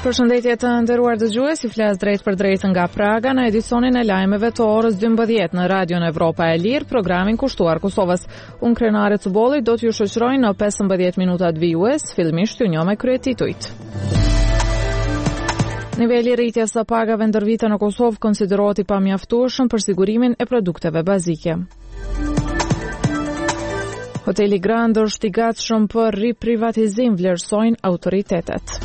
Përshëndetje të nderuar dëgjues, i flas drejt për drejt nga Praga në edicionin e lajmeve të orës 12 në Radion Evropa e Lirë, programin kushtuar Kosovës. Unë krenare të bollit do t'ju shoqëroj në 15 minutat vijues, fillimisht ju njoh me kryetitujt. Niveli rritjes së pagave ndër vite në Kosovë konsiderohet i pamjaftueshëm për sigurimin e produkteve bazike. Hoteli Grand është i gatshëm për riprivatizim, vlerësojnë autoritetet.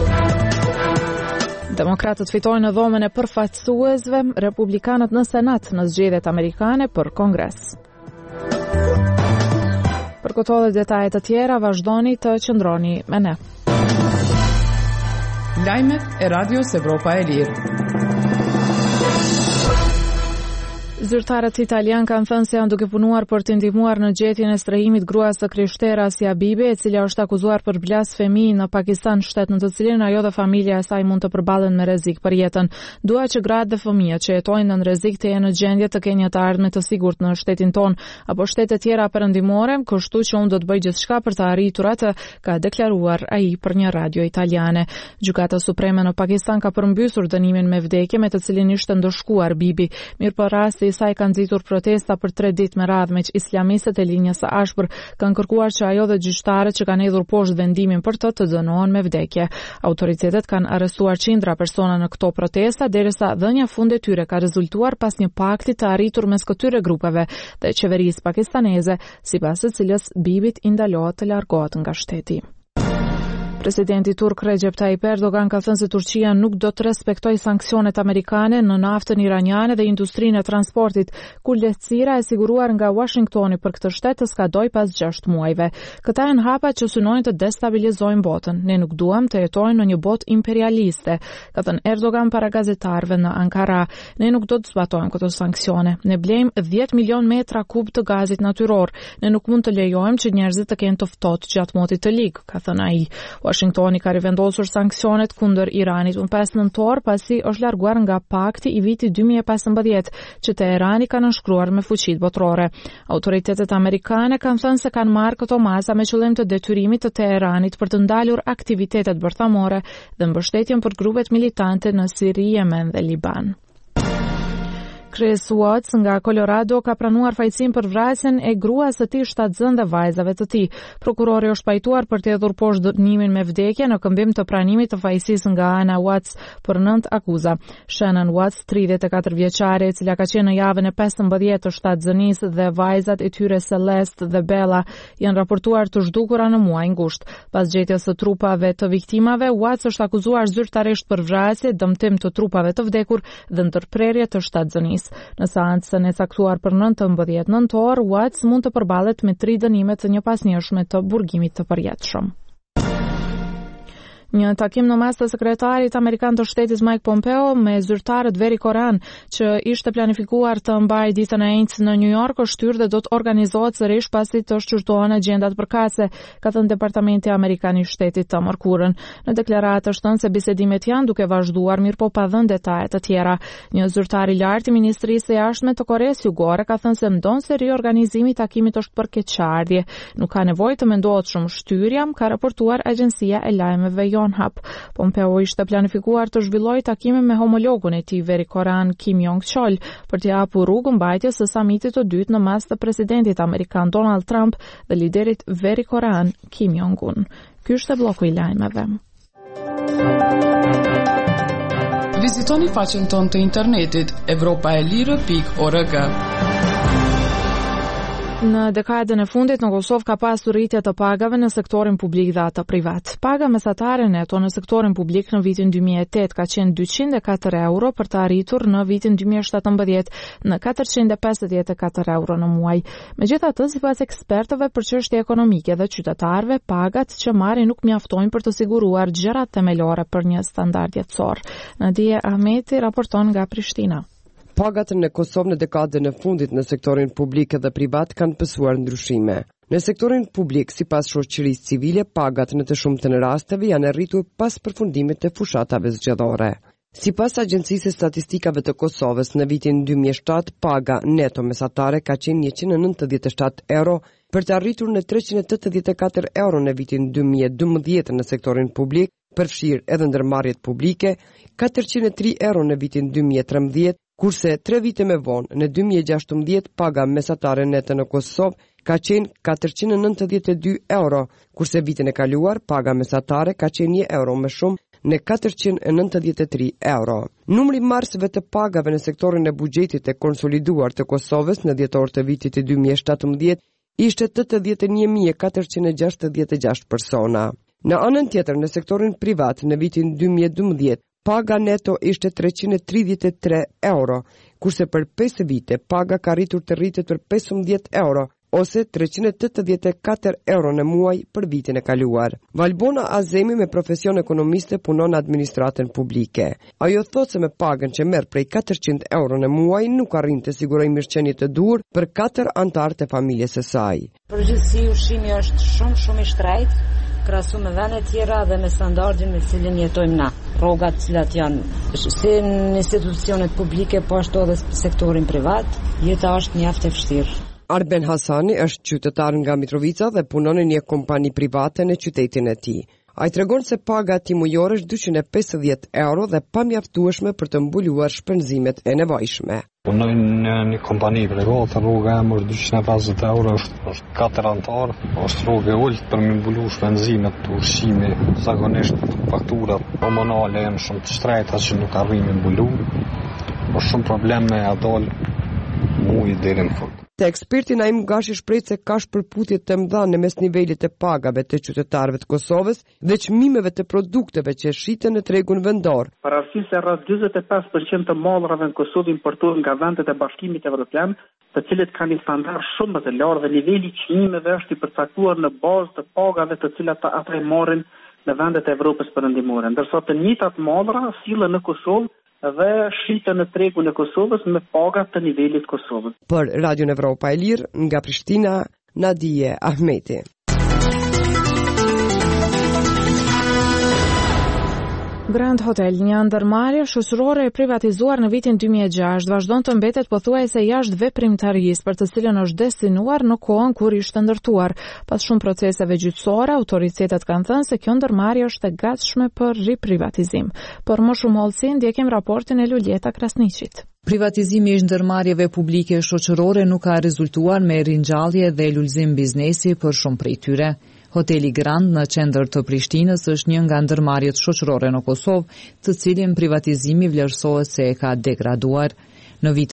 Demokratët fitojnë në dhomën e përfaqësuesve, republikanët në Senat në zgjedhjet amerikane për Kongres. Për këto dhe detajet të tjera, vazhdoni të qëndroni me ne. Lajmet e Radios Evropa e Lirë. Zyrtarët italian kanë thënë se janë duke punuar për të ndihmuar në gjetjen e strehimit gruas së krishtere Asia Bibi, e cila është akuzuar për blasfemi në Pakistan, shtet në të cilin ajo dhe familja e saj mund të përballen me rrezik për jetën. Dua që gratë dhe fëmijët që jetojnë në rrezik të jenë në gjendje të kenë të ardhmë të sigurt në shtetin ton apo shtete tjera perëndimore, kështu që unë do të bëj gjithçka për të arritur atë, ka deklaruar ai për një radio italiane. Gjykata Supreme në Pakistan ka përmbysur dënimin me vdekje me të cilin ishte ndëshkuar Bibi. Mirëpo rasti i saj kanë nxitur protesta për 3 ditë me radhë, me që islamistët e linjës së ashpër kanë kërkuar që ajo dhe gjyqtarët që kanë hedhur poshtë vendimin për të dënohen me vdekje. Autoritetet kanë arrestuar qindra persona në këto protesta, derisa dhënia fund e tyre ka rezultuar pas një pakti të arritur mes këtyre grupeve dhe qeverisë pakistaneze, sipas së cilës Bibit i ndalohet të largohet nga shteti. Presidenti turk Recep Tayyip Erdogan ka thënë se Turqia nuk do të respektojë sanksionet amerikane në naftën iraniane dhe industrinë e transportit, ku lehtësira e siguruar nga Washingtoni për këtë shtet të skadoj pas 6 muajve. Këta janë hapat që synojnë të destabilizojnë botën. Ne nuk duam të jetojmë në një botë imperialiste, ka thënë Erdogan para gazetarëve në Ankara. Ne nuk do të zbatojmë këto sanksione. Ne blejmë 10 milion metra kub të gazit natyror. Ne nuk mund të lejojmë që njerëzit të kenë të ftohtë gjatë motit të ligë, ka thënë ai. Washingtoni ka rivendosur sanksionet kundër Iranit në 5 nëntor, pasi është larguar nga pakti i vitit 2015 që Teherani ka nënshkruar me fuqitë botërore. Autoritetet amerikane kanë thënë se kanë marrë këto masa me qëllim të detyrimit të Teheranit për të ndalur aktivitetet bërthamore dhe mbështetjen për grupet militante në Siri, Yemen dhe Liban. Chris Watts nga Colorado ka pranuar fajësinë për vrasjen e gruas së tij shtatzën dhe vajzave të tij. Prokurori është pajtuar për të hedhur poshtë dënimin me vdekje në këmbim të pranimit të fajësisë nga ana Watts për 9 akuza. Shannon Watts, 34 vjeçare, e cila ka qenë në javën e 15 të shtatzënisë dhe vajzat e tyre Celeste dhe Bella janë raportuar të zhdukura në muaj ngusht. Pas gjetjes së trupave të viktimave, Watts është akuzuar zyrtarisht për vrasje, dëmtim të trupave të vdekur dhe ndërprerje të shtatzënisë. Në seancën e caktuar për 19 nëntor, Watts mund të përballet me 3 dënime të njëpasnjëshme të burgimit të përjetshëm. Një takim në mes të sekretarit amerikan të shtetit Mike Pompeo me zyrtarët veri korean që ishte planifikuar të mbajë ditën e enjtë në New York është shtyr dhe do të organizohet sërish pasi të shqyrtohen agjendat përkatëse, ka thënë Departamenti Amerikan i Shtetit të mërkurën. Në deklaratë është thënë se bisedimet janë duke vazhduar, mirë po pa dhënë detaje të tjera. Një zyrtar i lartë i Ministrisë së Jashtme të Koreas Jugore ka thënë se mendon se riorganizimi i takimit është për keqardhje. Nuk ka nevojë të mendohet shumë shtyrja, ka raportuar agjencia e lajmeve Yonhap. Pompeo ishte planifikuar të zhvillojë takime me homologun e tij veri korean Kim Jong-chol për të hapur rrugën mbajtjes së samitit të dytë në mes të presidentit amerikan Donald Trump dhe liderit veri korean Kim Jong-un. Ky është bloku i lajmeve. Vizitoni faqen tonë të internetit europaelire.org. Në dekadën e fundit në Kosovë ka pasur rritje të pagave në sektorin publik dhe atë privat. Paga mesatare neto në sektorin publik në vitin 2008 ka qenë 204 euro për të arritur në vitin 2017 në 454 euro në muaj. Megjithatë, sipas ekspertëve për çështje ekonomike dhe qytetarëve, pagat që marrin nuk mjaftojnë për të siguruar gjërat themelore për një standard jetësor. Nadia Ahmeti raporton nga Prishtina. Pagat në Kosovë në dekadën e fundit në sektorin publik dhe privat kanë pësuar ndryshime. Në sektorin publik, sipas shoqërisë civile, pagat në të shumtën e rasteve janë rritur pas përfundimit të fushatave zgjedhore. Sipas Agjencisë së Statistikave të Kosovës, në vitin 2007 paga neto mesatare ka qenë 197 euro për të arritur në 384 euro në vitin 2012 në sektorin publik, përfshirë edhe ndërmarrjet publike, 403 euro në vitin 2013, kurse 3 vite me vonë, në 2016, paga mesatare nete në Kosovë ka qenë 492 euro, kurse vitin e kaluar, paga mesatare ka qenë 1 euro më shumë në 493 euro. Numri marsëve të pagave në sektorin e buxhetit e konsoliduar të Kosovës në dhjetor të vitit të 2017 ishte 81.466 persona. Në anën tjetër, në sektorin privat në vitin 2012, paga neto ishte 333 euro, kurse për 5 vite paga ka rritur të rritet për 15 euro, ose 384 euro në muaj për vitin e kaluar. Valbona Azemi me profesion ekonomiste punon në administratën publike. Ajo thot se me pagën që merr prej 400 euro në muaj nuk arrin të sigurojë mirëqenie të duhur për 4 anëtarë të familjes së saj. Përgjithësi ushqimi është shumë i shtrejt, krahasu me vende tjera dhe me standardin me cilin jetojmë na. Rrogat cilat janë si në institucionet publike, po ashtu edhe sektorin privat, jeta është mjaft e vështirë. Arben Hasani është qytetar nga Mitrovica dhe punon në një kompani private në qytetin e tij. Ai tregon se paga timujore është 250 euro dhe pamjaftueshme për të mbuluar shpenzimet e nevojshme. Punoj në një kompani private, rruga e është 250 euro, është 4 anëtar, është rrugë e ulët për me mbulu shpenzimet të ushqimi, zakonisht fakturat komunale janë shumë të shtrejta që nuk arrin me mbulu, është shumë probleme a dal muji deri në fund. Te eksperti Naim Gashi shpreh se ka shpërputje të mëdha në mes nivelit të pagave të qytetarëve të Kosovës dhe çmimeve të produkteve që shiten në tregun vendor. Parashikoj se rreth 45% të mallrave në Kosovë importohen nga vendet e Bashkimit Evropian, të cilët kanë një standard shumë më të lartë dhe niveli i çmimeve është i përcaktuar në bazë të pagave të cilat ata i marrin në vendet e Evropës perëndimore, ndërsa të njëjtat mallra sillen në Kosovë dhe shiten në tregun e Kosovës me paga të nivelit Kosovës. Për Radion Evropa e Lirë, nga Prishtina, Nadije Ahmeti. Grand Hotel, një ndërmarrje shoqërore e privatizuar në vitin 2006, vazhdon të mbetet pothuajse jashtë veprimtarisë, për të cilën është destinuar në kohën kur ishte ndërtuar. Pas shumë proceseve gjyqësore, autoritetet kanë thënë se kjo ndërmarrje është e gatshme për riprivatizim. Por më shumë hollësi ndjekim raportin e Luljeta Krasniqit. Privatizimi i ndërmarrjeve publike shoqërore nuk ka rezultuar me ringjallje dhe lulëzim biznesi për shumë prej tyre. Hoteli Grand në qendër të Prishtinës është një nga ndërmarrjet shoqërore në Kosovë, të cilin privatizimi vlerësohet se e ka degraduar. Në vit